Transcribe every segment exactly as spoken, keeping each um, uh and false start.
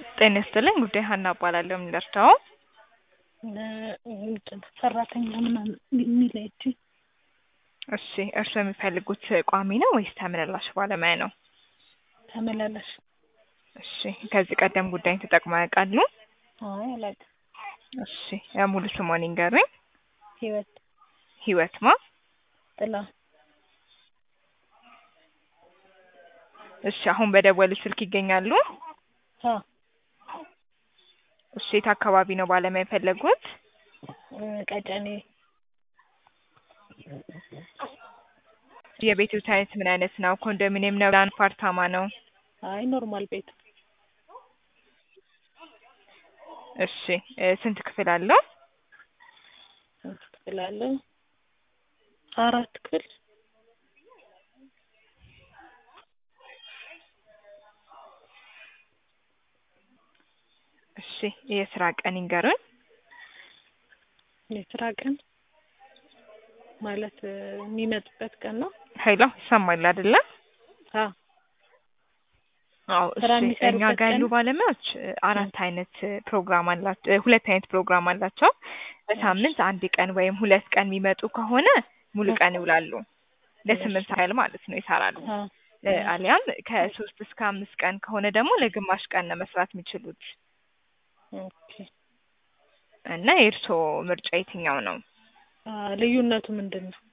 ጤና ይስጥልኝ ጉዳይ ሀና እባላለሁ። ምን ልርዳዎ? እንትን ሰራተኛ ምናምን የሚል አይቼ። እሺ እርስዎ የሚፈልጉት ቋሚ ነው ወይስ ተመላላሽ ባለሙያ ነው? ተመላላሽ። እሺ ከዚህ ቀደም ጉዳይን ተጠቅመው ያውቃሉ? አይ አላውቅም። እሺ ሙሉ ስምዎን ይንገሩኝ? ህይወት ህይወት ማ? ጥላ። እሺ አሁን በደወሉት ስልክ ይገኛሉ? አዎ። እሺ የት አካባቢ ነው ባለሙያ የፈለጉት? ቀጨኔ። የቤትዎት አይነት ምን አይነት ነው? ኮንዶሚኒየም ነው? አፓርታማ ነው? አይ ኖርማል ቤት። እሺ ስንት ክፍል አለው? ስንት ክፍል አለው? አራት ክፍል። እሺ የስራ ቀን ይንገሩኝ? የስራ ቀን ማለት የሚመጡበት ቀን ነው? ሄሎ ይሰማል አይደለ? አዎ። አዎ ስራ እሺ እኛ የሚሰሩበት ጋር ቀን ያሉ ባለሙያዎች አራት አይነት ፕሮግራም አላቸው ሁለት አይነት ፕሮግራም አላቸው። በሳምንት አንድ ቀን ወይም ሁለት ቀን የሚመጡ ከሆነ ሙሉ ቀን ይውላሉ። ለስምንት ሰዓት ያህል ማለት ነው ይሰራሉ። አዎ። አሊያም ከሶስት እስከ አምስት ቀን ከሆነ ደግሞ ለግማሽ ቀን ነው መስራት የሚችሉት። ኦኬ። እና የእርስዎ ምርጫ የትኛው ነው? ልዩነቱ ምንድን ነው?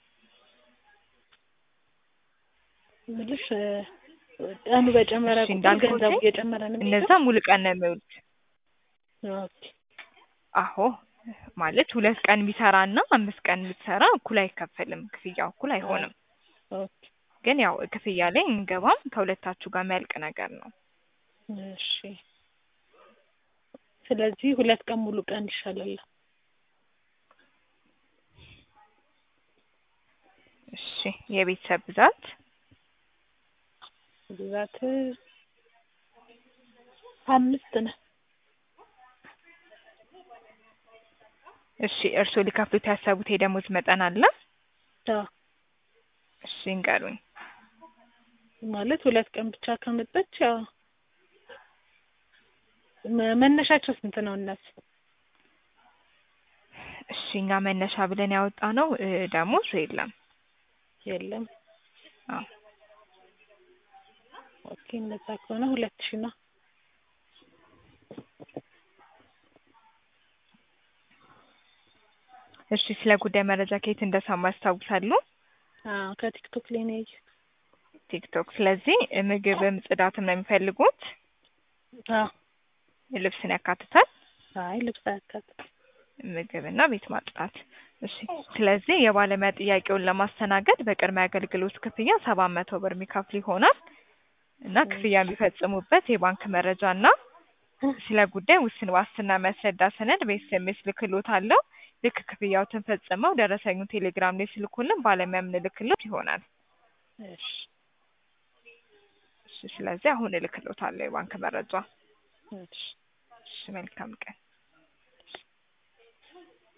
ምልሽ ቀኑ በጨመረ እሺ ቁጥር እንዳልኩት ገንዘቡ እየጨመረ ነው የሚሄደው? እነዛ ሙሉ ቀን ነው የሚውሉት። ኦኬ። አዎ ማለት ሁለት ቀን ቢሰራና አምስት ቀን ብትሰራ እኩል አይከፈልም። ክፍያው እኩል አይሆንም። ኦኬ። ግን ያው ክፍያ ላይ እንገባም ከሁለታችሁ ጋር የሚያልቅ ነገር ነው። እሺ ስለዚህ ሁለት ቀን ሙሉ ቀን ይሻላል። እሺ የቤተሰብ ብዛት? ብዛት አምስት ነን። እሺ እርስዎ ሊከፍሉት ያሰቡት የደሞዝ መጠን አለ? አዎ። እሺ ይንገሩኝ? ማለት ሁለት ቀን ብቻ ከመጣች ያው መነሻቸው ስንት ነው እነሱ? እሺ እኛ መነሻ ብለን ያወጣነው ደሞዝ የለም። የለም? አዎ። ኦኬ እንደዛ ከሆነ ሁለት ሺህ ነው። እሺ ስለ ጉዳይ መረጃ ከየት እንደሰሙ ያስታውሳሉ? አዎ ከቲክቶክ ላይ ነው ያየሁት። ቲክቶክ። ስለዚህ ምግብም ጽዳትም ነው የሚፈልጉት? አዎ። ልብስን ያካትታል? አይ ልብስ አያካትትም። ምግብና ቤት ማጽዳት። እሺ ስለዚህ የባለሙያ ጥያቄውን ለማስተናገድ በቅድሚያ አገልግሎት ክፍያ ሰባት መቶ ብር የሚከፍሉ ይሆናል። እና ክፍያ የሚፈጽሙበት የባንክ መረጃ እና ስለ ጉዳይ ውስን ዋስትና የሚያስረዳ ሰነድ በኤስኤምኤስ ልክልዎታለሁ። ልክ ክፍያዎትን ፈጽመው ደረሰኙን ቴሌግራም ላይ ሲልኩልን ባለሙያ የምንልክልዎት ይሆናል። እሺ። እሺ ስለዚህ አሁን እልክልዎታለሁ የባንክ መረጃ። እሺ። እሺ መልካም ቀን።